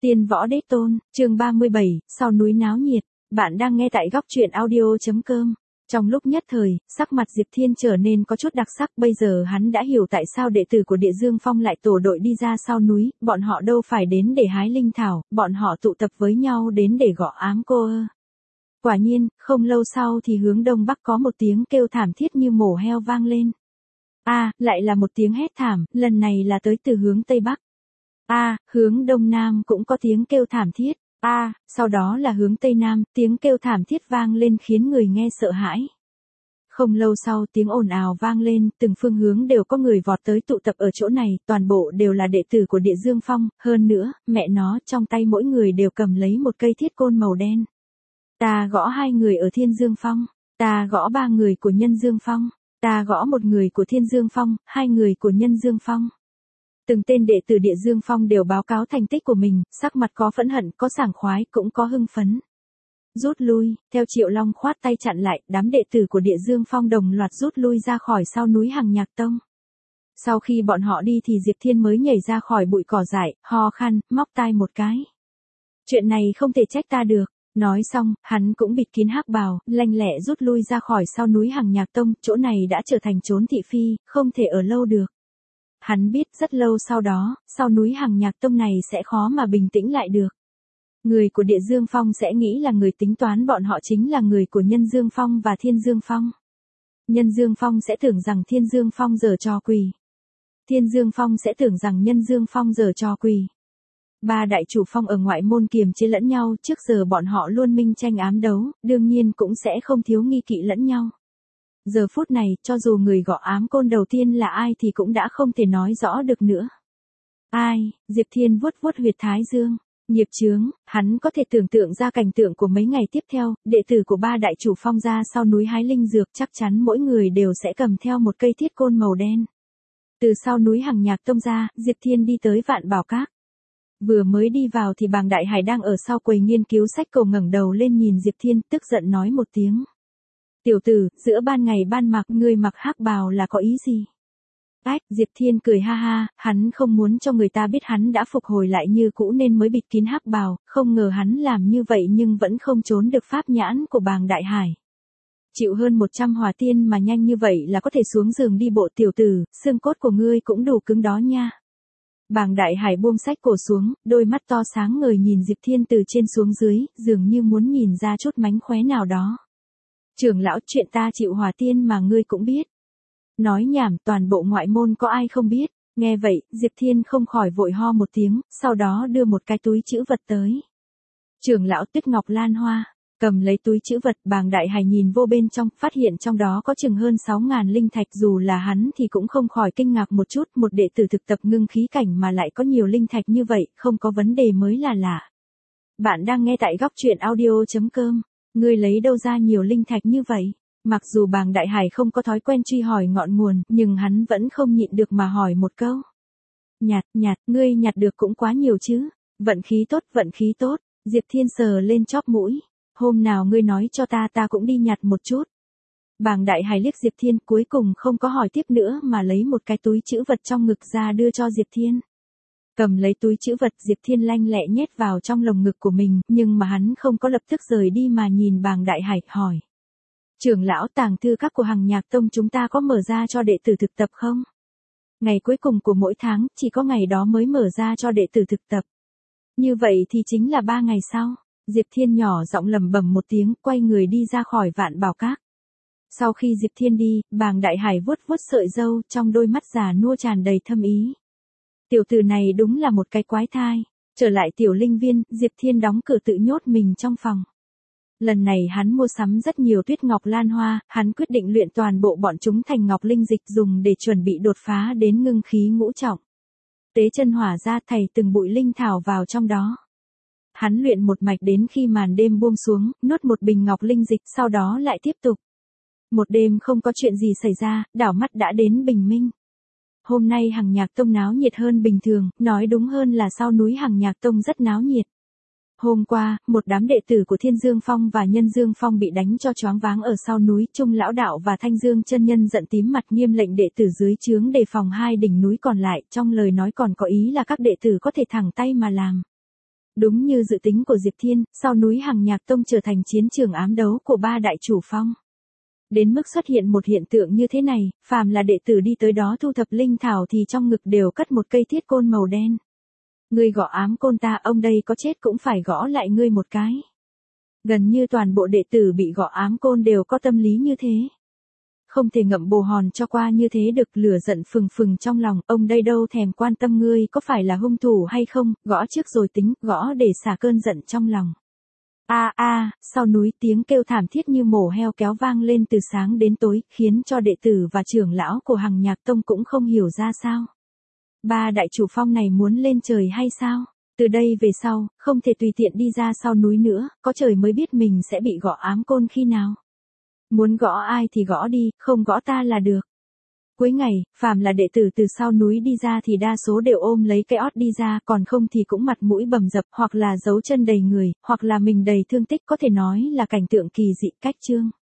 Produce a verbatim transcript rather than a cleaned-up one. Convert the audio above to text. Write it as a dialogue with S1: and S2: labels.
S1: Tiên võ đế tôn, chương ba mươi bảy, sau núi náo nhiệt. Bạn đang nghe tại góc truyện audio chấm com. Trong lúc nhất thời, sắc mặt Diệp Thiên trở nên có chút đặc sắc, bây giờ hắn đã hiểu tại sao đệ tử của Địa Dương Phong lại tổ đội đi ra sau núi, bọn họ đâu phải đến để hái linh thảo, bọn họ tụ tập với nhau đến để gõ ám cô ơ. Quả nhiên, không lâu sau thì hướng đông bắc có một tiếng kêu thảm thiết như mổ heo vang lên. A, à, lại là một tiếng hét thảm, lần này là tới từ hướng tây bắc. A, à, hướng đông nam cũng có tiếng kêu thảm thiết. A, à, sau đó là hướng tây nam, tiếng kêu thảm thiết vang lên khiến người nghe sợ hãi. Không lâu sau tiếng ồn ào vang lên, từng phương hướng đều có người vọt tới tụ tập ở chỗ này, toàn bộ đều là đệ tử của Địa Dương Phong, hơn nữa, mẹ nó, trong tay mỗi người đều cầm lấy một cây thiết côn màu đen. Ta gõ hai người ở Thiên Dương Phong, ta gõ ba người của Nhân Dương Phong, ta gõ một người của Thiên Dương Phong, hai người của Nhân Dương Phong. Từng tên đệ tử Địa Dương Phong đều báo cáo thành tích của mình, sắc mặt có phẫn hận, có sảng khoái, cũng có hưng phấn. Rút lui, theo Triệu Long khoát tay chặn lại, đám đệ tử của Địa Dương Phong đồng loạt rút lui ra khỏi sau núi Hằng Nhạc Tông. Sau khi bọn họ đi thì Diệp Thiên mới nhảy ra khỏi bụi cỏ dại, ho khan, móc tai một cái. Chuyện này không thể trách ta được. Nói xong, hắn cũng bịt kín hắc bào, lanh lẹ rút lui ra khỏi sau núi Hằng Nhạc Tông, chỗ này đã trở thành trốn thị phi, không thể ở lâu được. Hắn biết rất lâu sau đó, sau núi Hằng Nhạc Tông này sẽ khó mà bình tĩnh lại được. Người của Địa Dương Phong sẽ nghĩ là người tính toán bọn họ chính là người của Nhân Dương Phong và Thiên Dương Phong. Nhân Dương Phong sẽ tưởng rằng Thiên Dương Phong giở trò quỷ. Thiên Dương Phong sẽ tưởng rằng Nhân Dương Phong giở trò quỷ. Ba đại chủ phong ở ngoại môn kiềm chế lẫn nhau, trước giờ bọn họ luôn minh tranh ám đấu, đương nhiên cũng sẽ không thiếu nghi kỵ lẫn nhau. Giờ phút này, cho dù người gõ ám côn đầu tiên là ai thì cũng đã không thể nói rõ được nữa. Ai? Diệp Thiên vuốt vuốt huyệt thái dương. Nghiệp chướng, hắn có thể tưởng tượng ra cảnh tượng của mấy ngày tiếp theo, đệ tử của ba đại chủ phong ra sau núi hái linh dược chắc chắn mỗi người đều sẽ cầm theo một cây thiết côn màu đen. Từ sau núi Hằng Nhạc Tông ra, Diệp Thiên đi tới Vạn Bảo Các. Vừa mới đi vào thì Bàng Đại Hải đang ở sau quầy nghiên cứu sách cổ ngẩng đầu lên nhìn Diệp Thiên, tức giận nói một tiếng. Tiểu tử, giữa ban ngày ban mặc ngươi mặc hắc bào là có ý gì? Ách, Diệp Thiên cười ha ha, hắn không muốn cho người ta biết hắn đã phục hồi lại như cũ nên mới bịt kín hắc bào, không ngờ hắn làm như vậy nhưng vẫn không trốn được pháp nhãn của Bàng Đại Hải. Chịu hơn một trăm hỏa tiên mà nhanh như vậy là có thể xuống giường đi bộ tiểu tử, xương cốt của ngươi cũng đủ cứng đó nha. Bàng Đại Hải buông sách cổ xuống, đôi mắt to sáng ngời nhìn Diệp Thiên từ trên xuống dưới, dường như muốn nhìn ra chút mánh khóe nào đó. Trưởng lão, chuyện ta chịu hỏa tiên mà ngươi cũng biết. Nói nhảm, toàn bộ ngoại môn có ai không biết. Nghe vậy, Diệp Thiên không khỏi vội ho một tiếng, sau đó đưa một cái túi trữ vật tới. Trưởng lão Tuyết Ngọc Lan Hoa, cầm lấy túi trữ vật, Bàng Đại Hải nhìn vô bên trong, phát hiện trong đó có chừng hơn sáu ngàn linh thạch, dù là hắn thì cũng không khỏi kinh ngạc một chút, một đệ tử thực tập ngưng khí cảnh mà lại có nhiều linh thạch như vậy, không có vấn đề mới là lạ. Bạn đang nghe tại góc truyện audio chấm com, ngươi lấy đâu ra nhiều linh thạch như vậy? Mặc dù Bàng Đại Hải không có thói quen truy hỏi ngọn nguồn, nhưng hắn vẫn không nhịn được mà hỏi một câu. Nhặt, nhặt, ngươi nhặt được cũng quá nhiều chứ. Vận khí tốt, vận khí tốt. Diệp Thiên sờ lên chóp mũi. Hôm nào ngươi nói cho ta ta cũng đi nhặt một chút. Bàng Đại Hải liếc Diệp Thiên cuối cùng không có hỏi tiếp nữa mà lấy một cái túi trữ vật trong ngực ra đưa cho Diệp Thiên. Cầm lấy túi trữ vật, Diệp Thiên lanh lẹ nhét vào trong lồng ngực của mình, nhưng mà hắn không có lập tức rời đi mà nhìn Bàng Đại Hải hỏi. Trưởng lão, tàng thư các của Hằng Nhạc Tông chúng ta có mở ra cho đệ tử thực tập không? Ngày cuối cùng của mỗi tháng, chỉ có ngày đó mới mở ra cho đệ tử thực tập. Như vậy thì chính là ba ngày sau. Diệp Thiên nhỏ giọng lẩm bẩm một tiếng, quay người đi ra khỏi Vạn Bảo Các. Sau khi Diệp Thiên đi, Bàng Đại Hải vuốt vuốt sợi râu, trong đôi mắt già nua tràn đầy thâm ý. Tiểu tử này đúng là một cái quái thai. Trở lại tiểu linh viên, Diệp Thiên đóng cửa tự nhốt mình trong phòng. Lần này hắn mua sắm rất nhiều Tuyết Ngọc Lan Hoa, hắn quyết định luyện toàn bộ bọn chúng thành ngọc linh dịch dùng để chuẩn bị đột phá đến ngưng khí ngũ trọng. Tế chân hỏa ra thầy từng bụi linh thảo vào trong đó. Hắn luyện một mạch đến khi màn đêm buông xuống, nuốt một bình ngọc linh dịch, sau đó lại tiếp tục. Một đêm không có chuyện gì xảy ra, đảo mắt đã đến bình minh. Hôm nay Hằng Nhạc Tông náo nhiệt hơn bình thường, nói đúng hơn là sau núi Hằng Nhạc Tông rất náo nhiệt. Hôm qua, một đám đệ tử của Thiên Dương Phong và Nhân Dương Phong bị đánh cho choáng váng ở sau núi, Trung lão đạo và Thanh Dương chân nhân giận tím mặt nghiêm lệnh đệ tử dưới trướng đề phòng hai đỉnh núi còn lại, trong lời nói còn có ý là các đệ tử có thể thẳng tay mà làm. Đúng như dự tính của Diệp Thiên, sau núi Hằng Nhạc Tông trở thành chiến trường ám đấu của ba đại chủ phong. Đến mức xuất hiện một hiện tượng như thế này, phàm là đệ tử đi tới đó thu thập linh thảo thì trong ngực đều cất một cây thiết côn màu đen. Ngươi gõ ám côn ta, ông đây có chết cũng phải gõ lại ngươi một cái. Gần như toàn bộ đệ tử bị gõ ám côn đều có tâm lý như thế. Không thể ngậm bồ hòn cho qua như thế được, lửa giận phừng phừng trong lòng, ông đây đâu thèm quan tâm ngươi có phải là hung thủ hay không, gõ trước rồi tính, gõ để xả cơn giận trong lòng. A a, sau núi tiếng kêu thảm thiết như mổ heo kéo vang lên từ sáng đến tối, khiến cho đệ tử và trưởng lão của Hằng Nhạc Tông cũng không hiểu ra sao. Ba đại chủ phong này muốn lên trời hay sao? Từ đây về sau, không thể tùy tiện đi ra sau núi nữa, có trời mới biết mình sẽ bị gõ ám côn khi nào. Muốn gõ ai thì gõ đi, không gõ ta là được. Cuối ngày, phàm là đệ tử từ sau núi đi ra thì đa số đều ôm lấy cái ót đi ra, còn không thì cũng mặt mũi bầm dập, hoặc là dấu chân đầy người, hoặc là mình đầy thương tích, có thể nói là cảnh tượng kỳ dị cách chương.